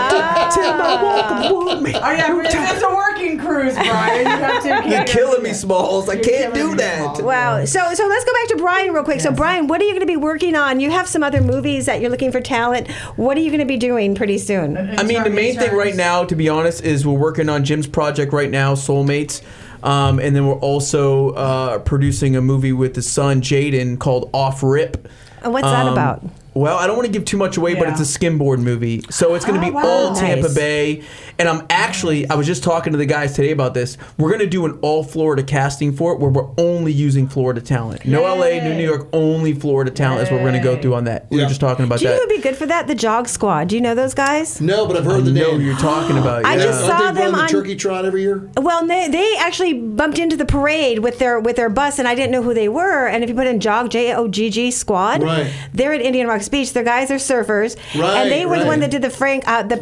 Oh yeah, it's a working cruise, Brian. You have to. You're killing me, Smalls. I can't do that. Wow. So let's go back to Brian real quick. So Brian, what are you going to be working on? You have some other movies that you're looking for talent. What are you going to be doing pretty soon? I mean, the main thing right now, to be honest, is we're working on Jim's project right now, Soulmates. And then we're also producing a movie with his son, Jaden, called Off Rip. And what's that about? Well, I don't want to give too much away, but it's a skimboard movie. So it's going to be all Tampa Bay. And I was just talking to the guys today about this. We're going to do an all Florida casting for it where we're only using Florida talent. No LA, no New York, only Florida talent is what we're going to go through on that. We were just talking about Do you know that. who would be good for that? The Jog Squad. Do you know those guys? No, but I've heard the know name. who you're talking about. I just Don't saw they them run the on turkey trot every year? Well, they actually bumped into the parade with their bus, and I didn't know who they were. And if you put in Jog, Jogg Squad, Right. they're at Indian Rock. Pikes Beach. Their guys are surfers, and they were the one that did the prank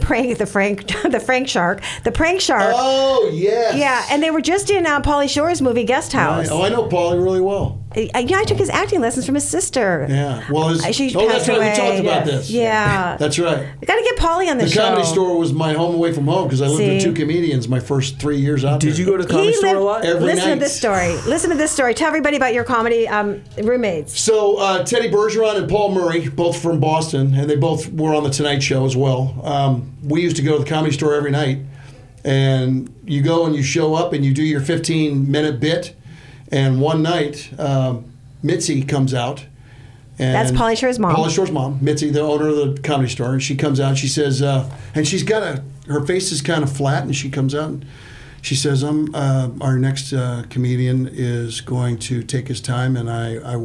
shark. Oh, yes. Yeah, and they were just in Pauly Shore's movie Guest House. Right. Oh, I know Pauly really well. I took his acting lessons from his sister. Yeah. Well, she that's passed right. away. We talked about this. Yeah. That's right. I got to get Pauly on the show. The Comedy Store was my home away from home because I lived with 2 comedians my first 3 years out there. Did you go to the Comedy Store a lot? Every Listen night. to this story. Listen to this story. Tell everybody about your comedy roommates. So Teddy Bergeron and Paul Murray, both from Boston, and they both were on the Tonight Show as well. We used to go to the Comedy Store every night, and you go and you show up and you do your 15-minute bit, and one night Mitzi comes out. And that's Pauly Shore's mom. Pauly Shore's mom, Mitzi, the owner of the Comedy Store, and she comes out and she says, and she's got her face is kind of flat, and she comes out and she says, our next comedian is going to take his time, and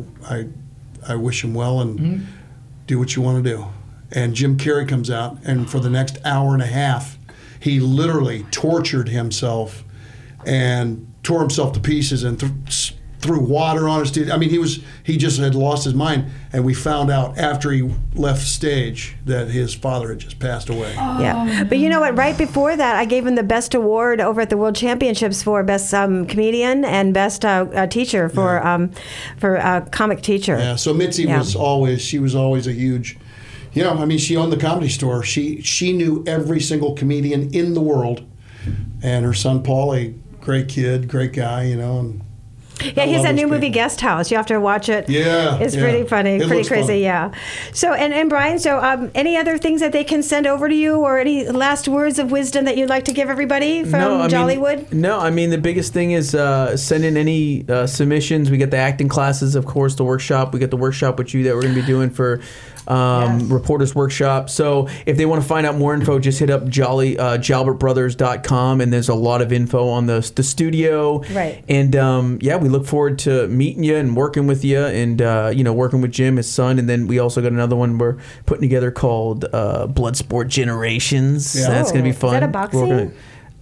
I wish him well, and do what you want to do. And Jim Carrey comes out, and for the next hour and a half, he literally tortured himself and tore himself to pieces and threw water on his teeth. I mean, he just had lost his mind, and we found out after he left stage that his father had just passed away. Yeah, but you know what? Right before that, I gave him the best award over at the World Championships for best comedian and best teacher for comic teacher. Yeah. So Mitzi was always a huge. You know, I mean, she owned the Comedy Store. She knew every single comedian in the world, and her son Pauly, great kid, great guy. You know. And yeah, he has that new movie Guest House. You have to watch it. Yeah, it's pretty funny, pretty crazy. Fun. Yeah. So and Brian, any other things that they can send over to you, or any last words of wisdom that you'd like to give everybody from Jollywood? The biggest thing is send in any submissions. We get the acting classes, of course, the workshop. We get the workshop with you that we're going to be doing for Reporters Workshop. So if they want to find out more info, just hit up jalbertbrothers.com, and there's a lot of info on the studio. Right. And we look forward to meeting you and working with you, and working with Jim, his son, and then we also got another one we're putting together called Bloodsport Generations. Yeah. So that's going to be fun. Is that a boxing?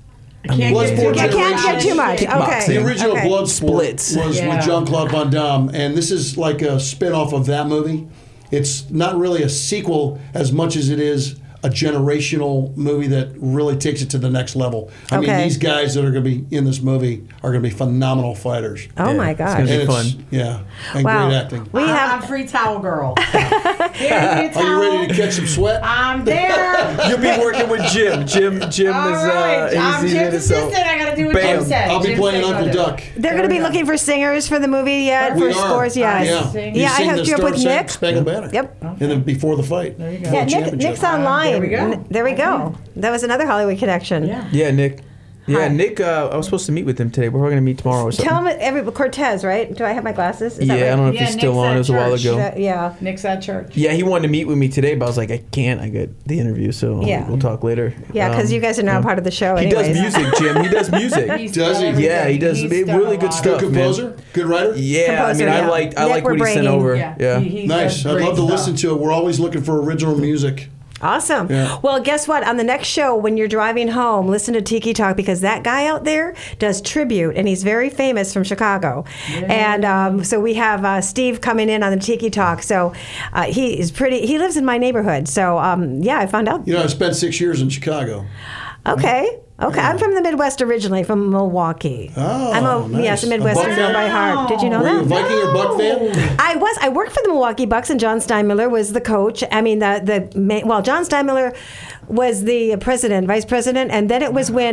I can't get too much. Okay. The original Bloodsport Splits. was with Jean-Claude Van Damme, and this is like a spin-off of that movie. It's not really a sequel as much as it is a generational movie that really takes it to the next level. I mean, these guys that are going to be in this movie are going to be phenomenal fighters. Oh my gosh. It's going to be fun. Yeah, and great acting. I'm free towel girl. Are you ready to catch some sweat? I'm there. You'll be working with Jim. Jim All is right. I'm he's Jim's in it, so assistant. I got to do what Jim said. I'll be Jim playing said Uncle what to do. Duck. They're going to be looking for singers for the movie yet, We for are. scores. Yes. Yeah. I hooked you up with Nick. Spangled Banner. Yep. And then before the fight. There you go. Yeah, Nick's online. There we go. There we go. That was another Hollywood connection. Yeah, Nick. Yeah, Hi. Nick, I was supposed to meet with him today. We're going to meet tomorrow or something. Tell him Cortez, right? Do I have my glasses? Is that Yeah, right? I don't know if he's still on. It was a while ago. Yeah. Nick's at church. Yeah, he wanted to meet with me today, but I was like, I can't. I got the interview, so we'll talk later. Yeah, because you guys are now part of the show. He anyways. does music, Jim. He does music. Does he? Yeah, he does really good stuff. Good composer? Man. Good writer? Yeah, Composer, I yeah. like Nick, what he sent over. Yeah. Nice. I'd love to listen to it. We're always looking for original music. Awesome. Yeah. Well, guess what? On the next show, when you're driving home, listen to Tiki Talk, because that guy out there does tribute, and he's very famous from Chicago. Yeah. And so we have Steve coming in on the Tiki Talk. So he lives in my neighborhood. So I found out. You know, I spent 6 years in Chicago. Okay. I'm from the Midwest originally, from Milwaukee. Oh, nice. A Midwestern girl by heart. Did you know Were that? you a Viking or Buck fan? I was. I worked for the Milwaukee Bucks, and John Steinmiller was the coach. I mean, John Steinmiller was the vice president, and then it was when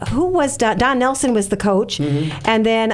Don Nelson was the coach, and then.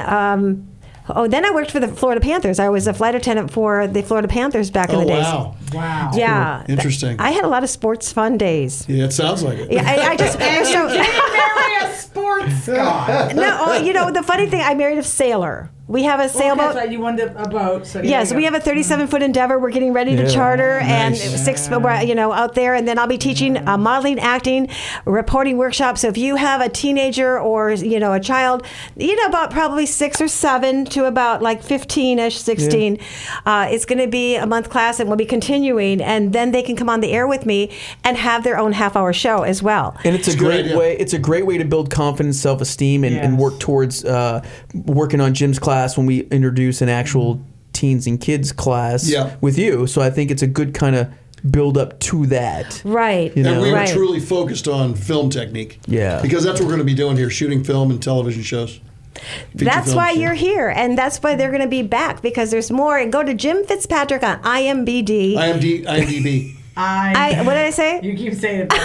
Then I worked for the Florida Panthers. I was a flight attendant for the Florida Panthers back in the days. Wow. Yeah. Cool. Interesting. I had a lot of sports fun days. Yeah, it sounds like it. Yeah, I just And you didn't marry a sports guy. No, the funny thing, I married a sailor. We have a sailboat. That's right. You wanted a boat. So Yes, we have a 37-foot Endeavor. We're getting ready to charter, and Nice. out there. And then I'll be teaching modeling, acting, reporting workshops. So if you have a teenager or a child, about probably 6 or 7 to about like 15ish, 16, it's going to be a month class, and we'll be continuing. And then they can come on the air with me and have their own half-hour show as well. And it's a great way. It's a great way to build confidence, self-esteem, and work towards working on Jim's class when we introduce an actual teens and kids class Yeah. with you. So I think it's a good kind of build up to that. Right. You know? And we were truly focused on film technique. Yeah. Because that's what we're going to be doing here, shooting film and television shows. Feature That's films, why yeah. you're here, and that's why they're going to be back, because there's more. And go to Jim Fitzpatrick on IMDb. IMDb. What did I say? You keep saying it.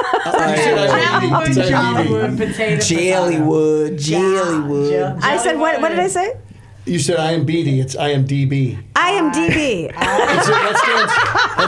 Jollywood, potato. Jellywood. I said, what did I say? You said IMDb. It's IMDb. IMDb. That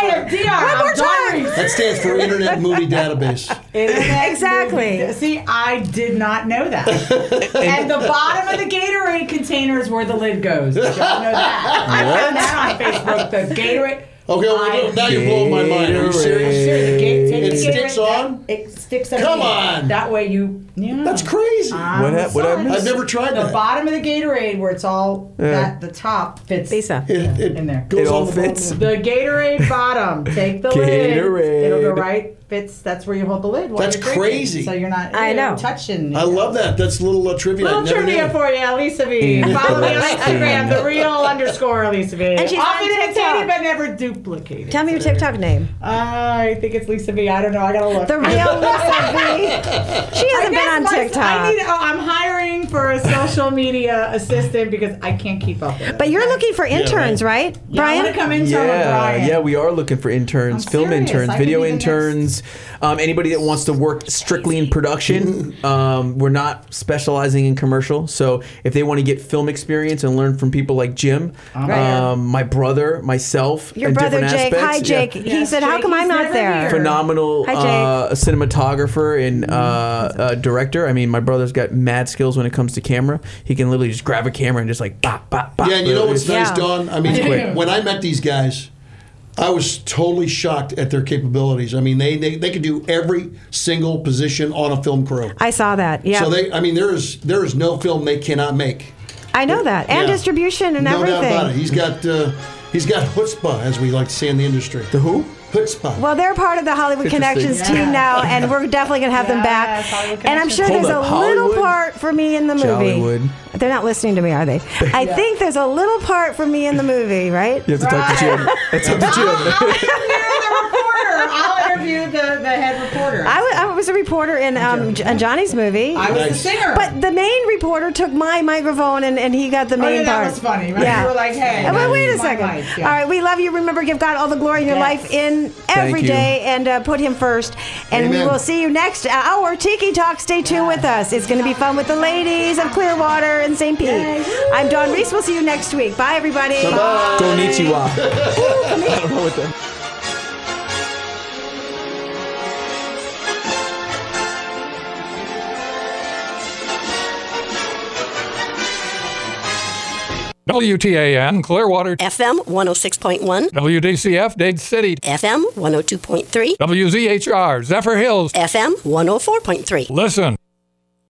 stands for Internet Movie Database. Exactly. See, I did not know that. And the bottom of the Gatorade container is where the lid goes. Did y'all know that? I found that on Facebook. The Gatorade. Okay, well, now you're blowing my mind. Are you serious? It sticks on? It sticks on. Come on. That way you. Yeah. That's crazy. What happened? I've never tried the that. bottom of the Gatorade, where it's all the top fits in there. Goes It all on the fits. bottom. The Gatorade bottom. Take the Gatorade. lid. It'll go right. Fits. That's where you hold the lid. while That's you're drinking. crazy. So you're not. I know. Touching. I love that. That's a little trivia. I Little never trivia knew. for you, Lisa V. Follow me on Instagram, the real _ Lisa V. And she's Often on imitated TikTok. but never duplicated. Tell me your TikTok name. I think it's Lisa V. I don't know. I gotta look. The real Lisa V. She hasn't been on TikTok. I'm hiring for a social media assistant because I can't keep up with it. But you're looking for interns, right, Yeah, I Brian? want to come intern with Brian. Yeah, we are looking for interns, I'm film serious. interns, I video could be the interns, anybody that wants to work strictly in production. We're not specializing in commercial, so if they want to get film experience and learn from people like Jim, my brother, myself, Your and brother different Jake. aspects. Hi, Jake. Yeah. He said, "How come I'm not there?" Phenomenal Hi, Jake. cinematographer and director. I mean, my brother's got mad skills when it comes to camera. He can literally just grab a camera and just like bop, bop, bop. Yeah, and you know what's nice, Yeah. Dawn? I mean, when I met these guys, I was totally shocked at their capabilities. I mean, they could do every single position on a film crew. I saw that. Yeah. So there is no film they cannot make. I know that. And Yeah. distribution and No everything. doubt about it. He's got chutzpah, as we like to say in the industry. The who? Chutzpah. Well, they're part of the Hollywood Interesting. Connections team now, and we're definitely going to have them back. And I'm sure Hold there's up, a little Hollywood? part for me in the movie. Jollywood. They're not listening to me, are they? I think there's a little part for me in the movie, right? You have to talk to Jim. That's up to Jim. I'll interview the head reporter. I was a reporter in Johnny's movie. I was the singer. But the main reporter took my microphone and he got the main that part. was funny, right? Yeah. You were like, hey, Well, wait a my second. mic, yeah. All right, we love you. Remember, give God all the glory in your life in every you. day and put Him first. And we Amen. will see you next hour. Tiki Talk. Stay tuned with us. It's going to be fun with the ladies of Clearwater and St. Pete. I'm Dawn Reese. We'll see you next week. Bye, everybody. Bye-bye. Konnichiwa. I don't know what that. WTAN, Clearwater. FM 106.1. WDCF, Dade City. FM 102.3. WZHR, Zephyr Hills. FM 104.3. Listen.